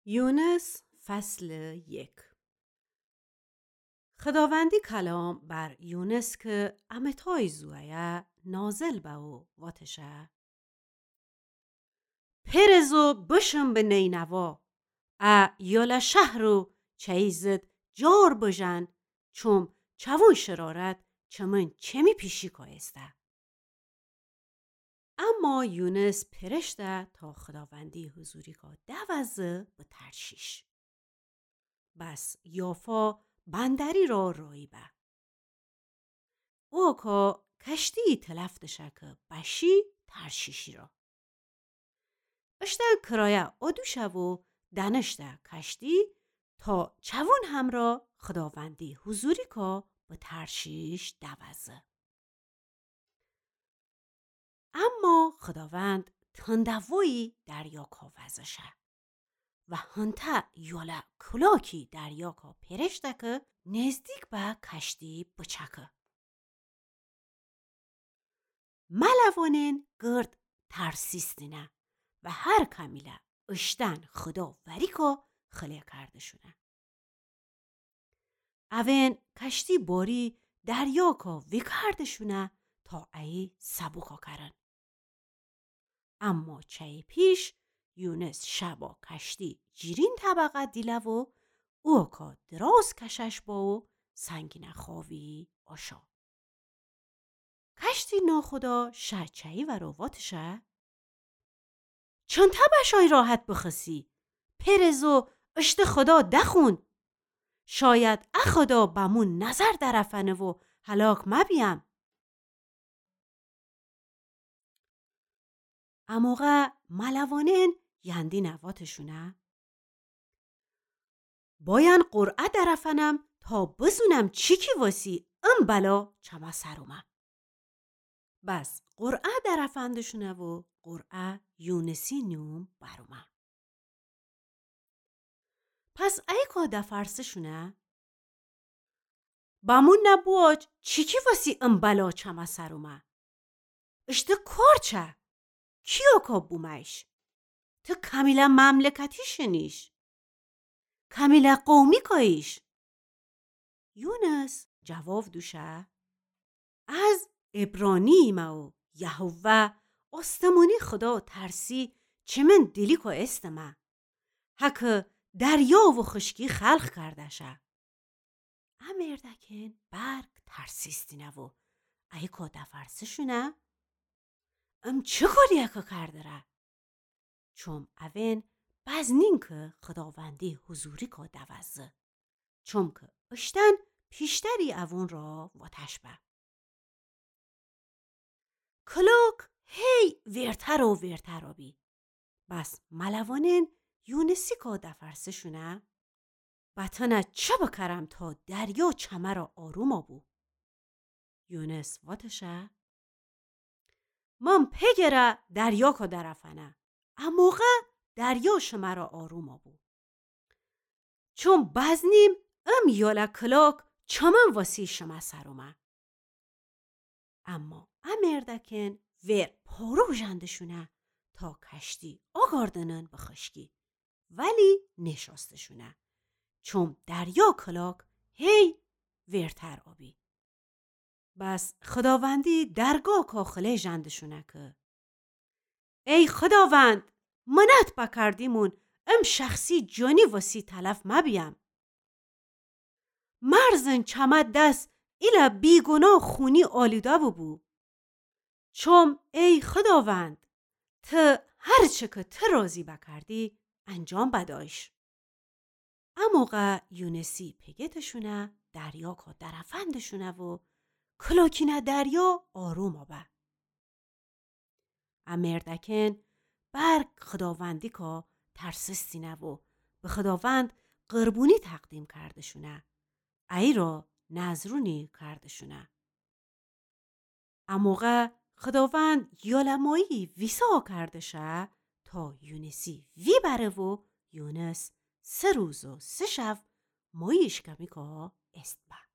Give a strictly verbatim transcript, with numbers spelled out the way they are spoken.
یونس فصل یک. خداوندی کلام بر یونس که امتای زویه نازل به و واتشه. پرزو بشم به نینوا ا یال شهرو چیزد جار بجن چوم چوون شرارت چمن چمی پیشی کایسته. اما یونس پرشته تا خداوندی حضوری که دوزه به ترشیش. بس یافا بندری را رایی به. او که کشتی تلفتشه که بشی ترشیشی را. اشته کرایه ادوشه و دنشته کشتی تا چوون هم را خداوندی حضوری که به ترشیش دوزه. اما خداوند تندوی دریا که وزشه و هنته یاله کلاکی دریا که پرشته که نزدیک به کشتی بچکه. ملوانین گرد ترسیستینه و هر کمیله اشتن خدا وری که خلیه کرده شونه. اوین کشتی باری دریا که وی کرده شونه تا ای سبوکا کرن. اما چه پیش یونس شبا کشتی جیرین طبقه دیله و او که دراز کشش با و سنگین خواوی آشا. کشتی ناخدا شچهی و رواتشه؟ چون تبشای راحت بخسی؟ پرزو اشت خدا دخون. شاید اخدا بمون نظر درفنه و هلاک مبیم. اموغه ملوانین یندی نواتشونه؟ باین قرعه درفنم تا بزونم چی کی واسی ام بلا چما سرومه. بس قرعه درفندشونه و قرعه یونسی نوم برومه. پس ای که دفرسشونه؟ بمون نبواج چی کی واسی ام بلا چما سرومه. اشته کار چه؟ کیو که بومش؟ تو کمیله مملکتی شنیش؟ کمیله قومی کایش؟ یونس جواب دوشه از عبرانی ایمه و یهوه استمونی خدا ترسی چه من دلی که استمه حکه دریا و خشکی خلق کرده شه. امردکن برگ ترسیستینه و ای که دفرسه شونه ام چه کاریه که کرده ره؟ چون اوین بزنین که خداوندی حضوری که دوزه چون که اشتن پیشتری اوون را واتش به. کلوک هی ویرتر و ویرتر آبی. بس ملوانین یونسی که دفرسه شونه بطنه چه بکرم تا دریا چمه را آروم آبو. یونس واتشه من پگره دریا که درفنه اموغه دریا شمه را آروم آبو. چون بزنیم ام یاله کلاک چمن واسی شمه سرومه. اما امردکن ویر پارو جندشونه تا کشتی آگاردنن بخشکی ولی نشاستشونه چون دریا کلاک هی ویرتر آبی. بس خداوندی درگاه کاخله جندشونه که ای خداوند منت بکردیمون ام شخصی جانی واسی تلف مبیم. مرزن چمد دست ایلا بیگناه خونی آلیده ببو. چون ای خداوند ته هرچه که ته رازی بکردی انجام بدایش. اموغه یونسی پگتشونه دریا که درفندشونه و کلاکینه دریا آروم آبه. امردکن برگ خداوندی که ترسستینه و به خداوند قربونی تقدیم کردشونه ای را نظرونی کردشونه. اموغه خداوند یالمایی ویسا کردشه تا یونسی وی بره و یونس سه روز و سه شب مایش کمی که است به.